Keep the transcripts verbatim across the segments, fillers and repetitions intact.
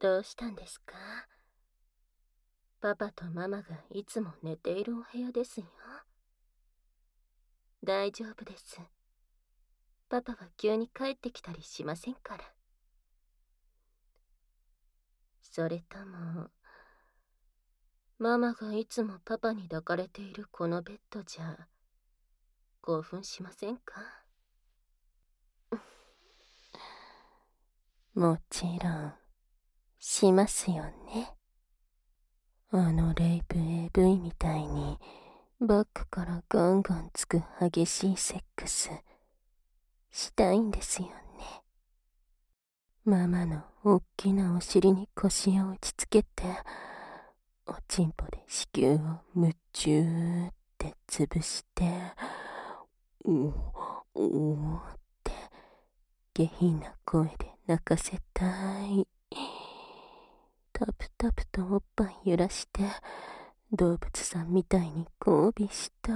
どうしたんですか？パパとママがいつも寝ているお部屋ですよ。大丈夫です。パパは急に帰ってきたりしませんから。それとも、ママがいつもパパに抱かれているこのベッドじゃ、興奮しませんか？もちろん、しますよね。あのレイプ エーブイ みたいに、バックからガンガンつく激しいセックス、したいんですよね。ママのおっきなお尻に腰を打ちつけて、おちんぽで子宮をむちゅーって潰して、うお、おーって下品な声で泣かせたい。タプタプとおっぱい揺らして、動物さんみたいに交尾したい。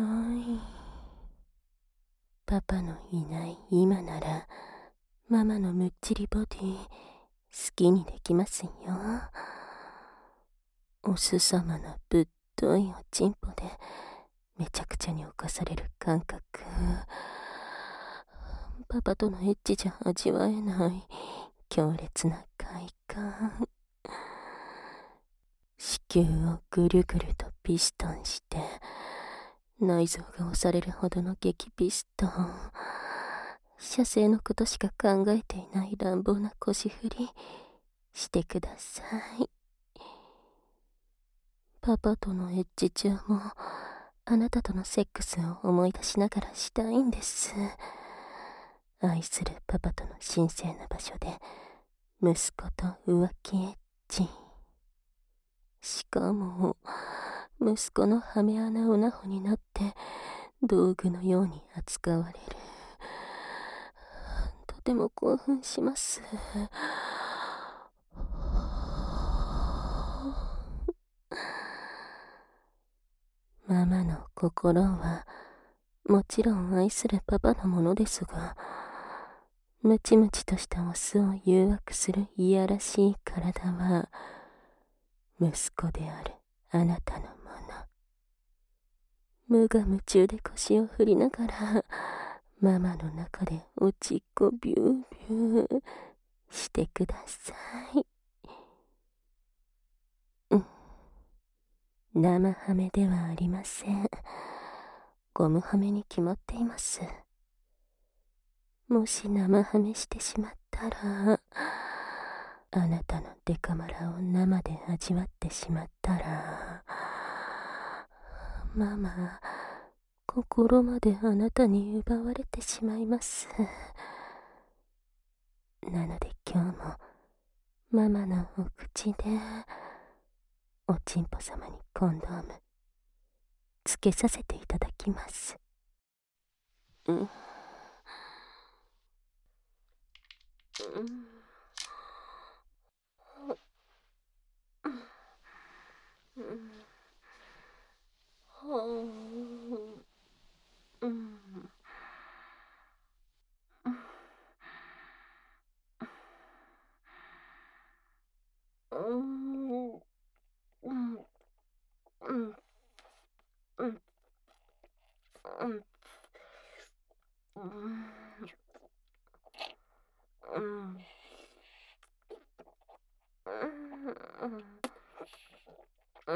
パパのいない今なら、ママのむっちりボディ、好きにできますよ。おすさまのぶっといおちんぽで、めちゃくちゃに侵される感覚。パパとのエッチじゃ味わえない強烈な快感。子宮をぐるぐるとピストンして、内臓が押されるほどの激ピストン。射精のことしか考えていない乱暴な腰振りしてください。パパとのエッチ中もあなたとのセックスを思い出しながらしたいんです。愛するパパとの神聖な場所で息子と浮気エッチ。しかも息子のハメ穴うなほになって道具のように扱われる。とても興奮します。ママの心はもちろん愛するパパのものですが、ムチムチとしたオスを誘惑するいやらしい体は息子であるあなたのもの。無我夢中で腰を振りながらママの中でおちっこビュービューしてください。うん、生ハメではありません。ゴムハメに決まっています。もし生ハメしてしまったら、あなたのデカマラを生で味わってしまったら、ママ、心まであなたに奪われてしまいます。なので今日もママのお口でおちんぽ様にコンドームつけさせていただきます。うん、うん、うん、はあ、うん、うん、うん、うん、うん、うん、うん、うん、うん、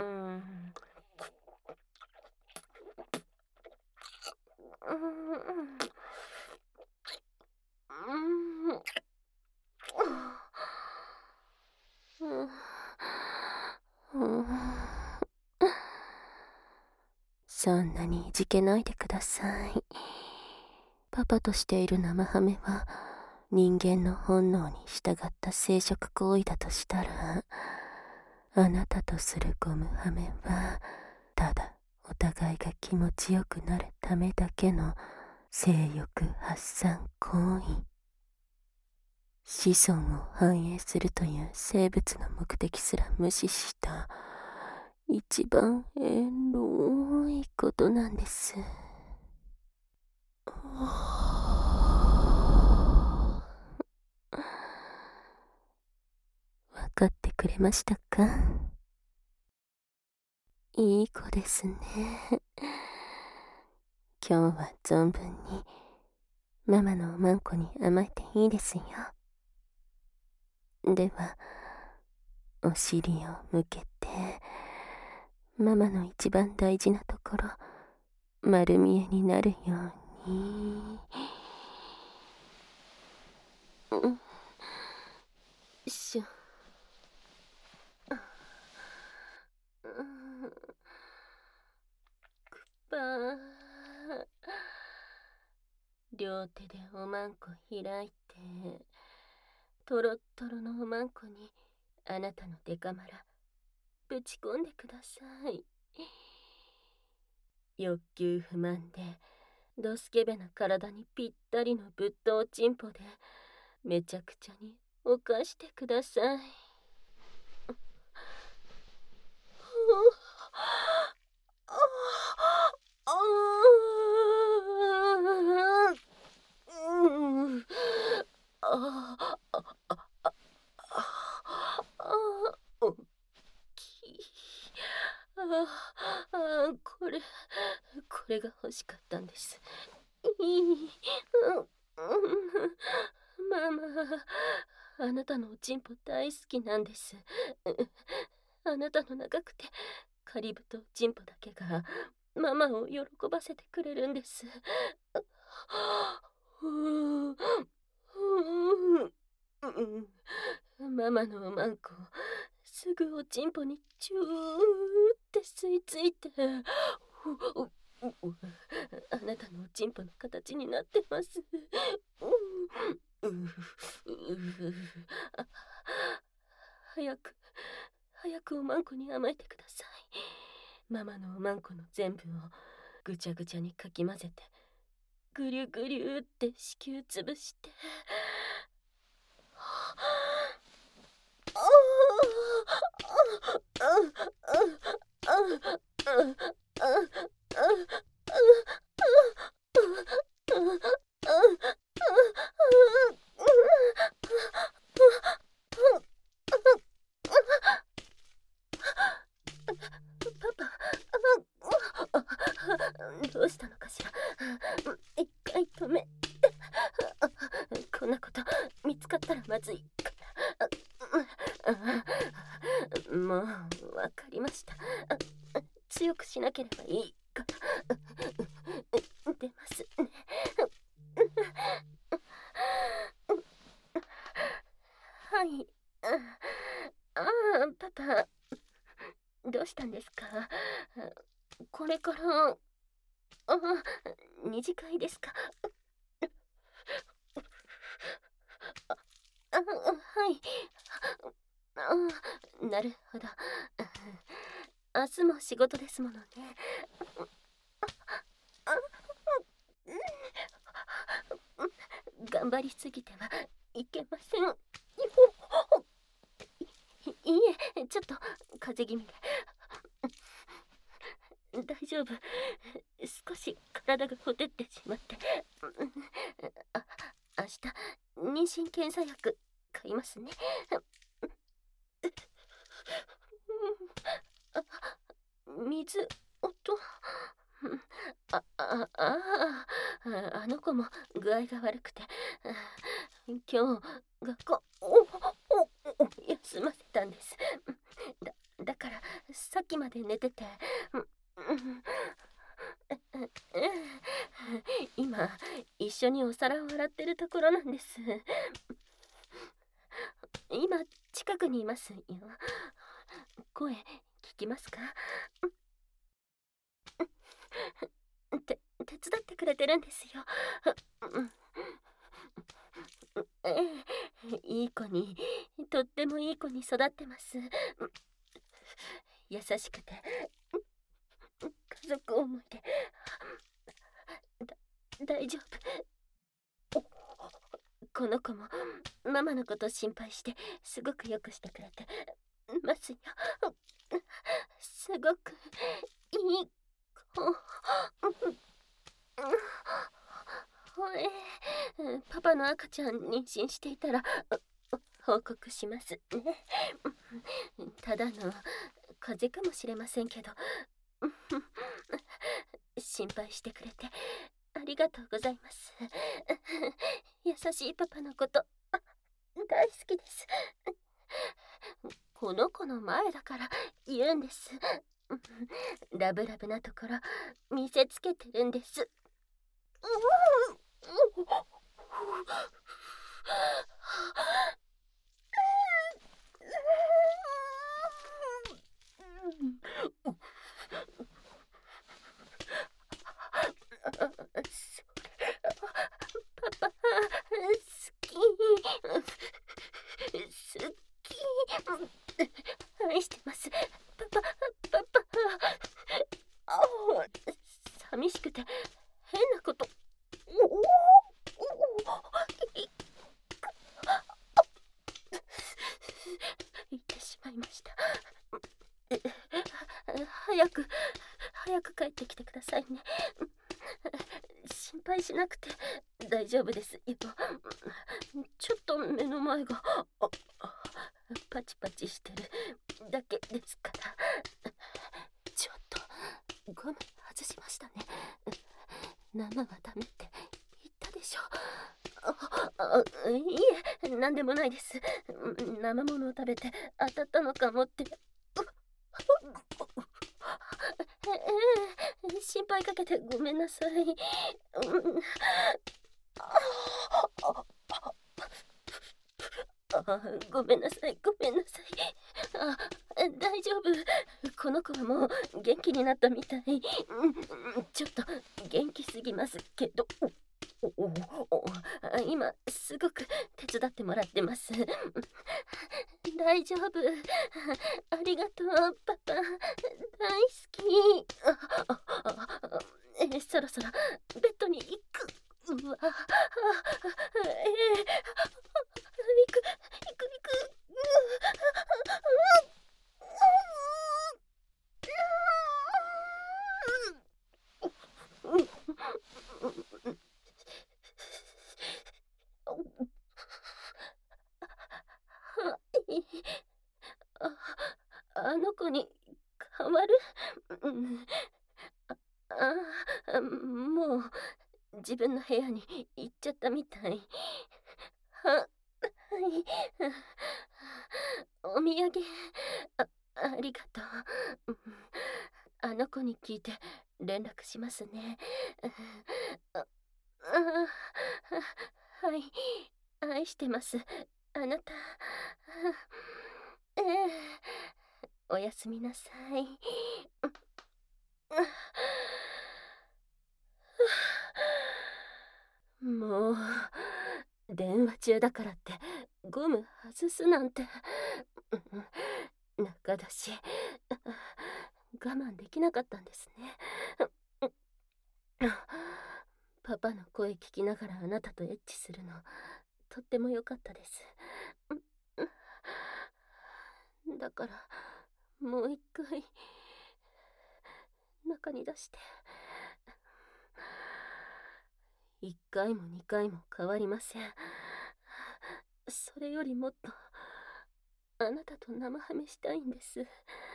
そんなにいじけないでください。パパとしている生ハメは人間の本能に従った生殖行為だとしたら、あなたとするゴムハメはただお互いが気持ちよくなるためだけの性欲発散行為。子孫を繁栄するという生物の目的すら無視した一番エロいことなんです。わかってくれましたか？いい子ですね。今日は存分にママのおまんこに甘えていいですよ。では、お尻を向けて、ママの一番大事なところ、丸見えになるように。うん。しょ。うん。くぱー。両手でおまんこ開いて、とろっとろのおまんこにあなたのデカマラぶち込んでください。欲求不満でドスケベな体にぴったりのぶっとうちんぽでめちゃくちゃに犯してください。これこれが欲しかったんです。ママ、あなたのおちんぽ大好きなんです。あなたの長くてカリブとおちんぽだけがママを喜ばせてくれるんです。ママのおまんこすぐおちんぽにチューって吸い付いて、あなたのおちんぽの形になってます。早く早くおまんこに甘えてください。ママのおまんこの全部をぐちゃぐちゃにかき混ぜてぐりゅぐりゅって子宮つぶして、どうしたのかしら。一回止めて。こんなこと見つかったらまずいから。もうわかりました。強くしなければいいから。出ますね。はい。ああ、パパ、どうしたんですか？これから、あ、二次会ですか？あ、はい。あ、なるほど。明日も仕事ですものね。頑張りすぎてはいけません。いいえ、ちょっと風邪気味で。大丈夫。少し体がほてってしまって。あ、明日妊娠検査薬買いますね。あ、水音。あ、あ、ああ、あの子も具合が悪くて、今日学校を休ませたんです。だ、だからさっきまで寝てて、今一緒にお皿を洗ってるところなんです。今近くにいますよ。声聞きますか？て手伝ってくれてるんですよ。ええ、いい子に、とってもいい子に育ってます。優しくて家族思いで、だ大丈夫。この子もママのこと心配してすごくよくしてくれてますよ。すごくいい子。えー、パパの赤ちゃん妊娠していたら報告しますね。ただの風邪かもしれませんけど。心配してくれてありがとうございます。優しいパパのこと大好きです。この子の前だから言うんです。ラブラブなところ見せつけてるんです。パパ好き好き愛してます。パパパパあ寂しくて変なこと言ってしまいました。早く早く帰ってきてくださいね。心配しなくて大丈夫ですよ。ちょっと目の前がパチパチしてるだけですから。ちょっとゴム外しましたね。生はダメって言ったでしょ。ああいいえ、何でもないです。生ものを食べて当たったのかもって。ええ、心配かけてごめんなさい。あごめんなさいごめんなさい。あ大丈夫。この子はもう元気になったみたい。ちょっと元気すぎますけど。今すごく手伝ってもらってます。大丈夫。ありがとうパパ、大好き。えそろそろベッドに行く。うわえー、行く行く行く。ああの子に変わる。ああもう自分の部屋に行っちゃったみたい。ははいお土産 あ, ありがとう。あの子に聞いて連絡しますね。ああはい、愛してます、あなた。ええ、おやすみなさい。もう電話中だからってゴム外すなんて。中だし我慢できなかったんですね。パパの声聞きながらあなたとエッチするのとっても良かったです。だからもう一回中に出して。一回も二回も変わりません。それよりもっとあなたと生ハメしたいんです。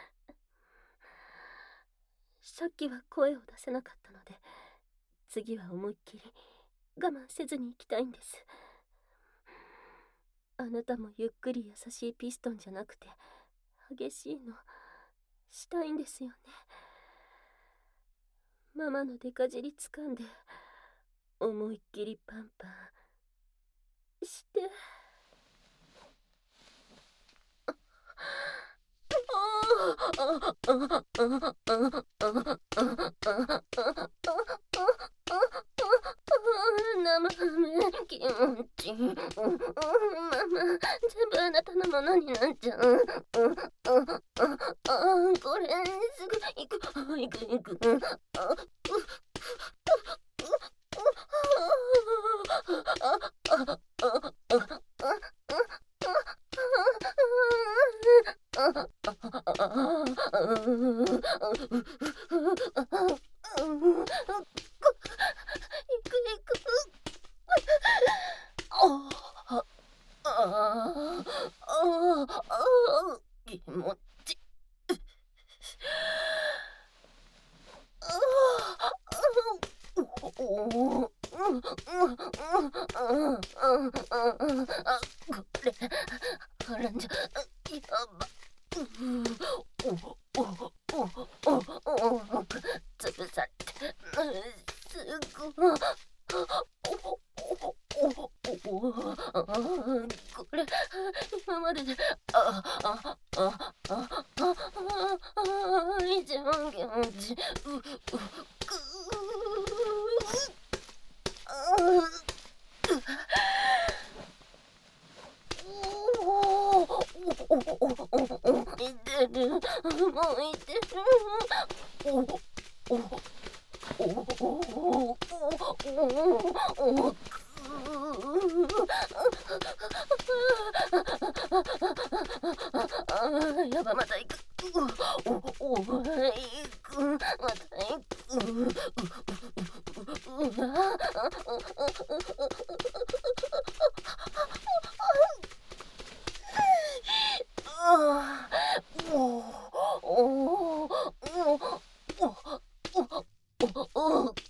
さっきは声を出せなかったので、次は思いっきり我慢せずに行きたいんです。あなたもゆっくり優しいピストンじゃなくて激しいのしたいんですよね。ママのデカ尻掴んで思いっきりパンパンして。生ハメ気持ちいい。ママ全部あなたのものになっちゃう。これすぐ行く行く行く。 ああ、ああ、ああ、気持ち。ああ、おお、うんうんうんうんうんうんうん、あ、これ、腹んじゃ、やば。おおおおおお、潰されて、すごい。おおおおお、これ、今までで、ああああああ、一番気持ちいい。ううくあいてる、もういてる。おおおおおおおあ、やば、また行く。おおお、行く、また行く。うわ、ああ、おおおおおお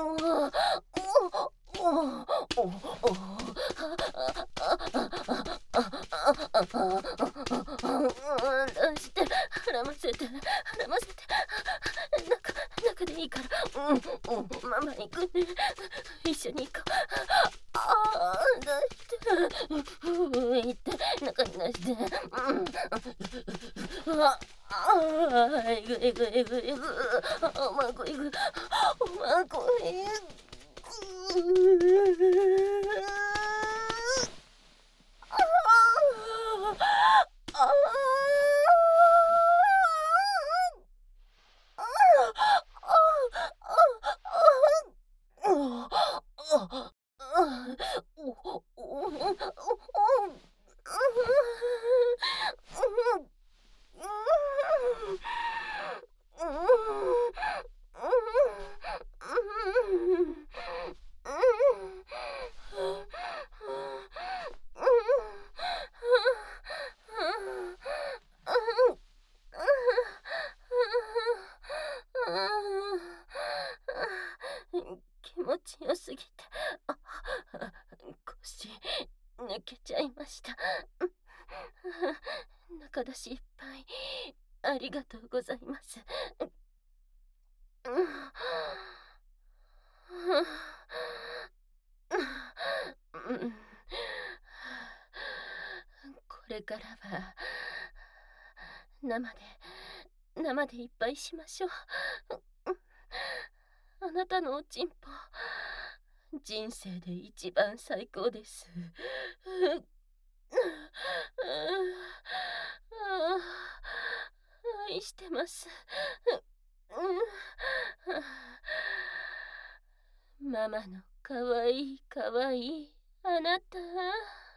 出して、絡ませて、絡ませて、中、中でいいから、うん、うん、ママ行くね。一緒に行こう。ああ、出して、行って、中に出して、うん、ああ、いくいくいくいく、おまんこいく、おまんこいく。気持ちよすぎて、あ、腰抜けちゃいました。中出しいっぱい、ありがとうございます。これからは生で生でいっぱいしましょう。あなたのおちんぽ人生で一番最高です。愛してます。ママのかわいいかわいいあなた。